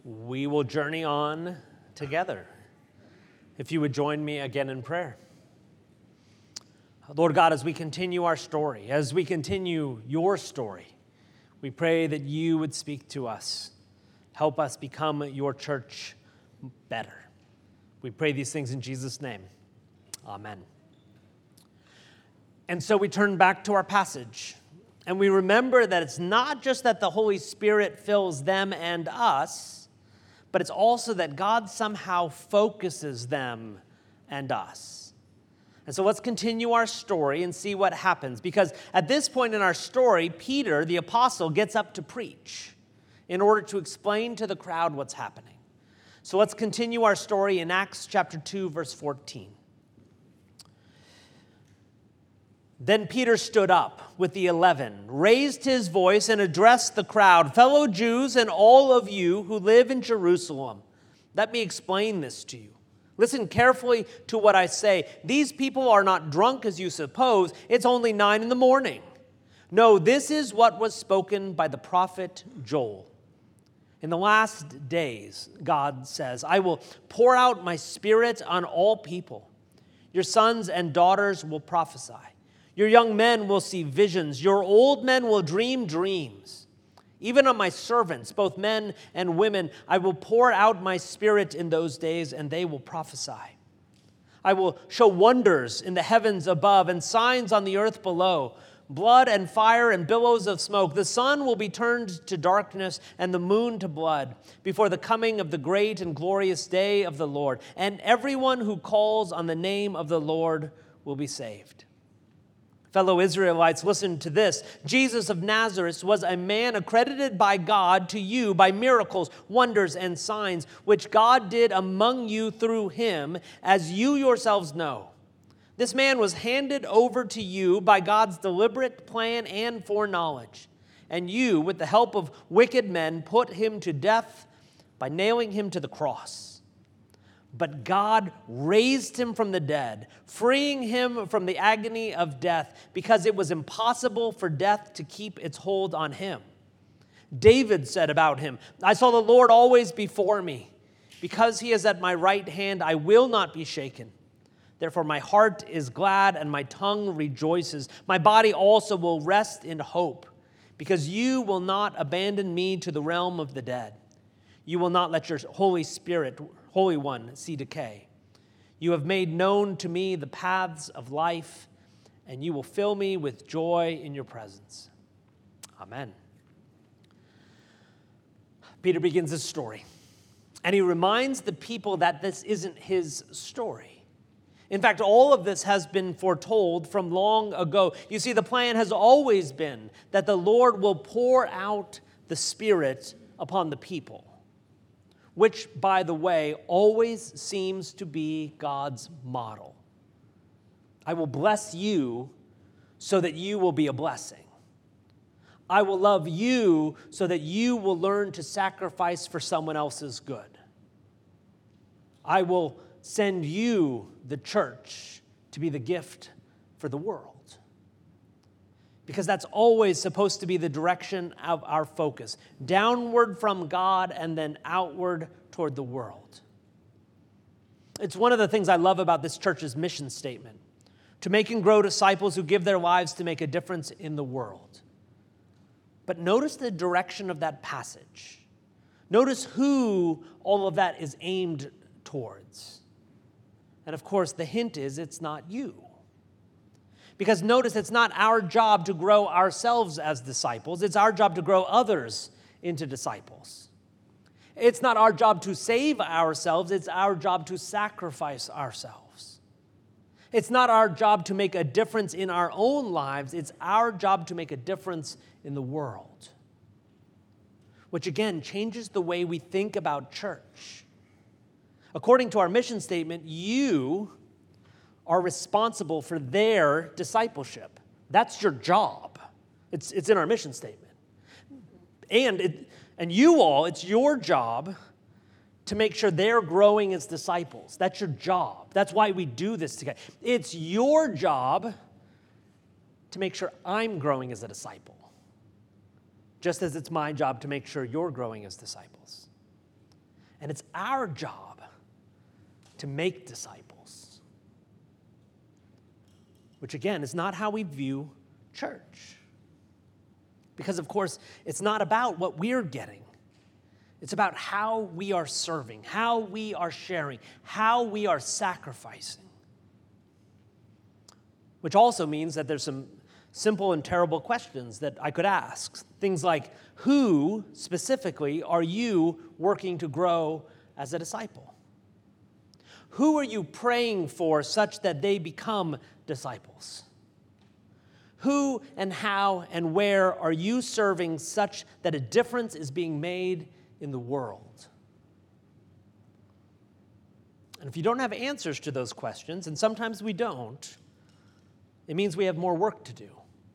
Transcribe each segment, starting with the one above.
we will journey on together. If you would join me again in prayer. Lord God, as we continue our story, as we continue your story, we pray that you would speak to us. Help us become your church better. We pray these things in Jesus' name. Amen. And so we turn back to our passage, and we remember that it's not just that the Holy Spirit fills them and us, but it's also that God somehow focuses them and us. And so let's continue our story and see what happens, because at this point in our story, Peter, the apostle, gets up to preach in order to explain to the crowd what's happening. So let's continue our story in Acts chapter 2, verse 14. Then Peter stood up with the 11, raised his voice, and addressed the crowd. Fellow Jews and all of you who live in Jerusalem, let me explain this to you. Listen carefully to what I say. These people are not drunk as you suppose. It's only 9 a.m. No, this is what was spoken by the prophet Joel. In the last days, God says, I will pour out my spirit on all people. Your sons and daughters will prophesy. Your young men will see visions. Your old men will dream dreams. Even on my servants, both men and women, I will pour out my spirit in those days, and they will prophesy. I will show wonders in the heavens above and signs on the earth below, blood and fire and billows of smoke. The sun will be turned to darkness and the moon to blood before the coming of the great and glorious day of the Lord. And everyone who calls on the name of the Lord will be saved. Fellow Israelites, listen to this. Jesus of Nazareth was a man accredited by God to you by miracles, wonders, and signs, which God did among you through him, as you yourselves know. This man was handed over to you by God's deliberate plan and foreknowledge. And you, with the help of wicked men, put him to death by nailing him to the cross. But God raised him from the dead, freeing him from the agony of death, because it was impossible for death to keep its hold on him. David said about him, I saw the Lord always before me. Because he is at my right hand, I will not be shaken. Therefore my heart is glad and my tongue rejoices. My body also will rest in hope, because you will not abandon me to the realm of the dead. You will not let your Holy One see decay. You have made known to me the paths of life, and you will fill me with joy in your presence. Amen. Peter begins his story, and he reminds the people that this isn't his story. In fact, all of this has been foretold from long ago. You see, the plan has always been that the Lord will pour out the Spirit upon the people, which, by the way, always seems to be God's model. I will bless you so that you will be a blessing. I will love you so that you will learn to sacrifice for someone else's good. I will send you, the church, to be the gift for the world. Because that's always supposed to be the direction of our focus. Downward from God and then outward toward the world. It's one of the things I love about this church's mission statement. To make and grow disciples who give their lives to make a difference in the world. But notice the direction of that passage. Notice who all of that is aimed towards. And of course, the hint is it's not you. Because notice, it's not our job to grow ourselves as disciples. It's our job to grow others into disciples. It's not our job to save ourselves. It's our job to sacrifice ourselves. It's not our job to make a difference in our own lives. It's our job to make a difference in the world. Which again changes the way we think about church. According to our mission statement, you are responsible for their discipleship. That's your job. It's in our mission statement. And you all, it's your job to make sure they're growing as disciples. That's your job. That's why we do this together. It's your job to make sure I'm growing as a disciple, just as it's my job to make sure you're growing as disciples. And it's our job to make disciples. Which, again, is not how we view church. Because, of course, it's not about what we're getting. It's about how we are serving, how we are sharing, how we are sacrificing. Which also means that there's some simple and terrible questions that I could ask. Things like, who specifically are you working to grow as a disciple? Who are you praying for such that they become disciples? Who and how and where are you serving such that a difference is being made in the world? And if you don't have answers to those questions, and sometimes we don't, it means we have more work to do.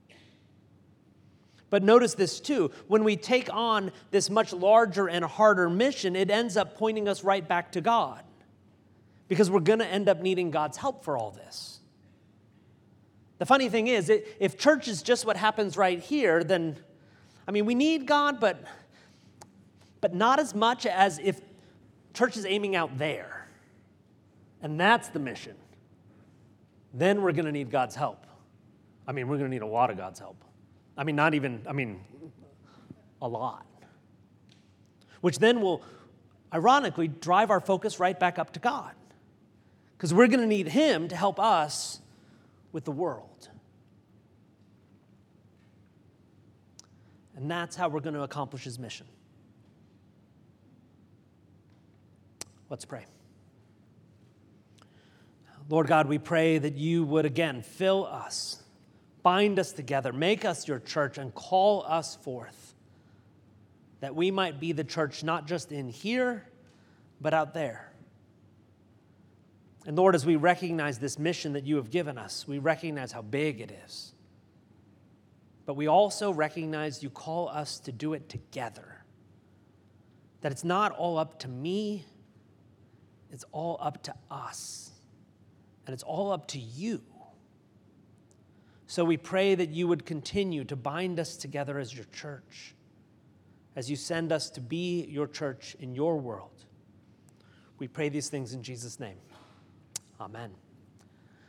But notice this too, when we take on this much larger and harder mission, it ends up pointing us right back to God. Because we're going to end up needing God's help for all this. The funny thing is, if church is just what happens right here, then, we need God, but not as much as if church is aiming out there. And that's the mission. Then we're going to need God's help. We're going to need a lot of God's help. A lot. Which then will, ironically, drive our focus right back up to God. Because we're going to need Him to help us with the world. And that's how we're going to accomplish His mission. Let's pray. Lord God, we pray that you would again fill us, bind us together, make us your church, and call us forth, that we might be the church not just in here, but out there. And Lord, as we recognize this mission that you have given us, we recognize how big it is. But we also recognize you call us to do it together. That it's not all up to me, it's all up to us. And it's all up to you. So we pray that you would continue to bind us together as your church, as you send us to be your church in your world. We pray these things in Jesus' name. Amen.